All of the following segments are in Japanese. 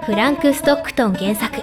フランク・ストックトン原作。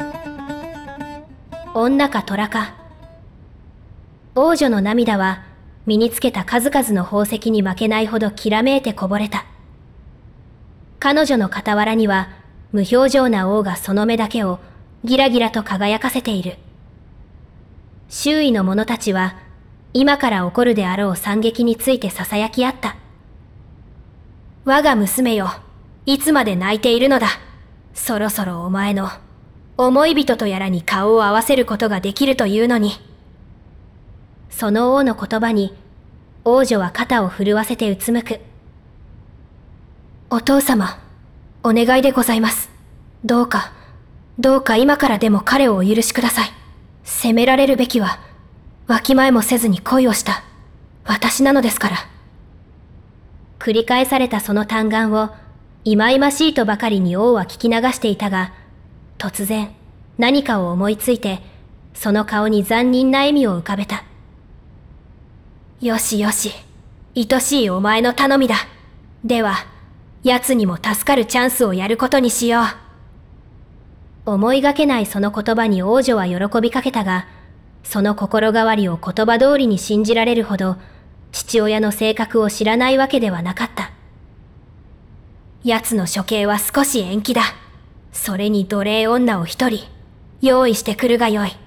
女か虎か。王女の涙は身につけた数々の宝石に負けないほどきらめいてこぼれた。彼女の傍らには無表情な王がその目だけをギラギラと輝かせている。周囲の者たちは今から起こるであろう惨劇について囁き合った。我が娘よ、いつまで泣いているのだ。そろそろお前の思い人とやらに顔を合わせることができるというのに。その王の言葉に王女は肩を震わせてうつむく。お父様、お願いでございます。どうか今からでも彼をお許しください。責められるべきはわきまえもせずに恋をした私なのですから。繰り返されたその嘆願を忌々しいとばかりに王は聞き流していたが、突然何かを思いついてその顔に残忍な笑みを浮かべた。よしよし、愛しいお前の頼みだ。では奴にも助かるチャンスをやることにしよう。思いがけないその言葉に王女は喜びかけたが、その心変わりを言葉通りに信じられるほど父親の性格を知らないわけではなかった。奴の処刑は少し延期だ。それに奴隷女を一人用意してくるがよい。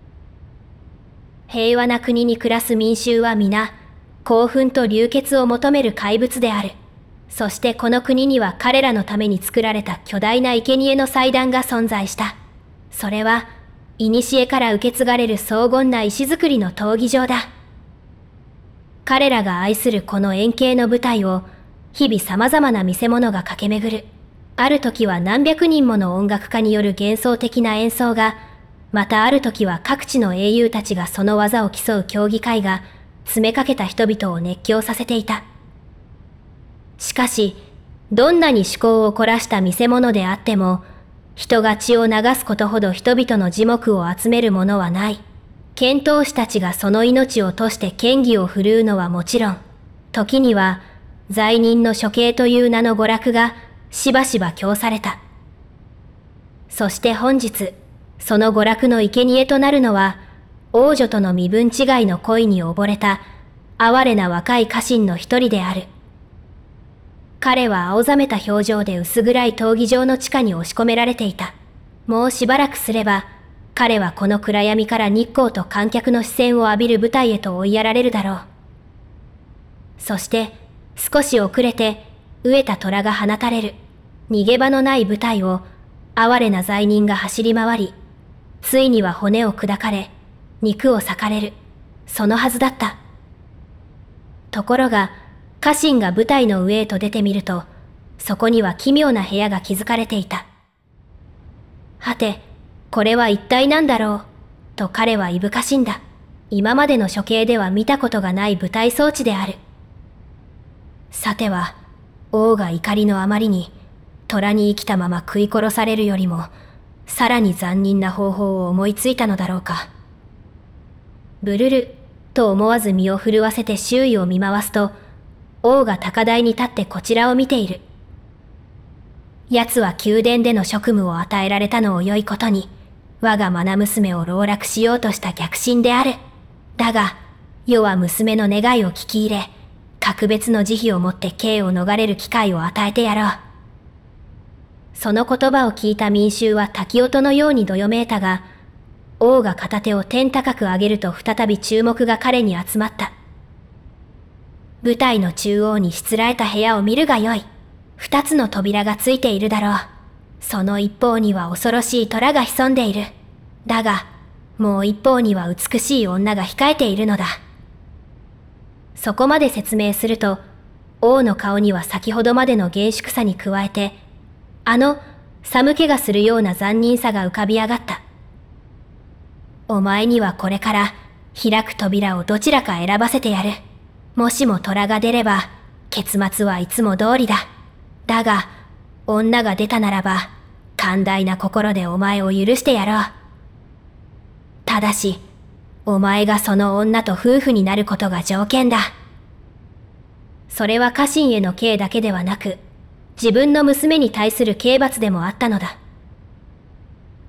平和な国に暮らす民衆は皆興奮と流血を求める怪物である。そしてこの国には彼らのために作られた巨大な生贄の祭壇が存在した。それは古から受け継がれる荘厳な石造りの闘技場だ。彼らが愛するこの円形の舞台を日々様々な見せ物が駆け巡る。ある時は何百人もの音楽家による幻想的な演奏が、またある時は各地の英雄たちがその技を競う競技会が詰めかけた人々を熱狂させていた。しかし、どんなに趣向を凝らした見せ物であっても、人が血を流すことほど人々の耳目を集めるものはない。剣闘士たちがその命を賭して剣技を振るうのはもちろん、時には罪人の処刑という名の娯楽がしばしば供された。そして本日、その娯楽の生贄となるのは、王女との身分違いの恋に溺れた哀れな若い家臣の一人である。彼は青ざめた表情で薄暗い闘技場の地下に押し込められていた。もうしばらくすれば、彼はこの暗闇から日光と観客の視線を浴びる舞台へと追いやられるだろう。そして、少し遅れて、飢えた虎が放たれる。逃げ場のない舞台を、哀れな罪人が走り回り、ついには骨を砕かれ、肉を裂かれる。そのはずだった。ところが、家臣が舞台の上へと出てみると、そこには奇妙な部屋が築かれていた。はて、これは一体何だろう、と彼はいぶかしんだ。今までの処刑では見たことがない舞台装置である。さては、王が怒りのあまりに、虎に生きたまま食い殺されるよりも、さらに残忍な方法を思いついたのだろうか。ブルル、と思わず身を震わせて周囲を見回すと、王が高台に立ってこちらを見ている。奴は宮殿での職務を与えられたのを良いことに、我が愛娘を籠絡しようとした逆進である。だが、世は娘の願いを聞き入れ、格別の慈悲をもって刑を逃れる機会を与えてやろう。その言葉を聞いた民衆は滝音のようにどよめいたが、王が片手を天高く上げると再び注目が彼に集まった。舞台の中央にしつらえた部屋を見るがよい。二つの扉がついているだろう。その一方には恐ろしい虎が潜んでいる。だが、もう一方には美しい女が控えているのだ。そこまで説明すると、王の顔には先ほどまでの厳粛さに加えて、寒気がするような残忍さが浮かび上がった。お前にはこれから開く扉をどちらか選ばせてやる。もしも虎が出れば、結末はいつも通りだ。だが、女が出たならば、寛大な心でお前を許してやろう。ただし、お前がその女と夫婦になることが条件だ。それは家臣への刑だけではなく、自分の娘に対する刑罰でもあったのだ。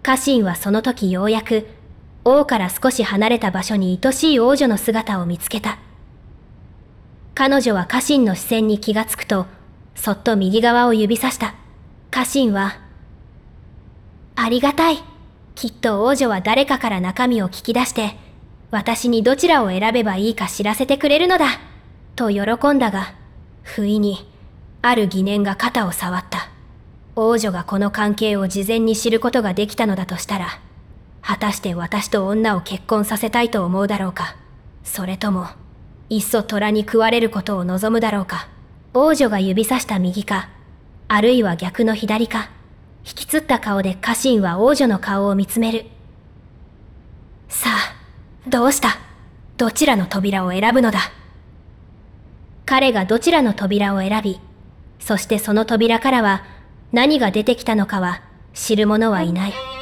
家臣はその時ようやく、王から少し離れた場所に愛しい王女の姿を見つけた。彼女は家臣の視線に気がつくと、そっと右側を指さした。家臣は、ありがたい。きっと王女は誰かから中身を聞き出して、私にどちらを選べばいいか知らせてくれるのだ。と喜んだが、不意に、ある疑念が肩を触った。王女がこの関係を事前に知ることができたのだとしたら、果たして私と女を結婚させたいと思うだろうか。それとも、いっそ虎に食われることを望むだろうか。王女が指さした右か、あるいは逆の左か。引きつった顔で家臣は王女の顔を見つめる。さあ、どうした？どちらの扉を選ぶのだ？彼がどちらの扉を選び、そしてその扉からは何が出てきたのかは知る者はいない。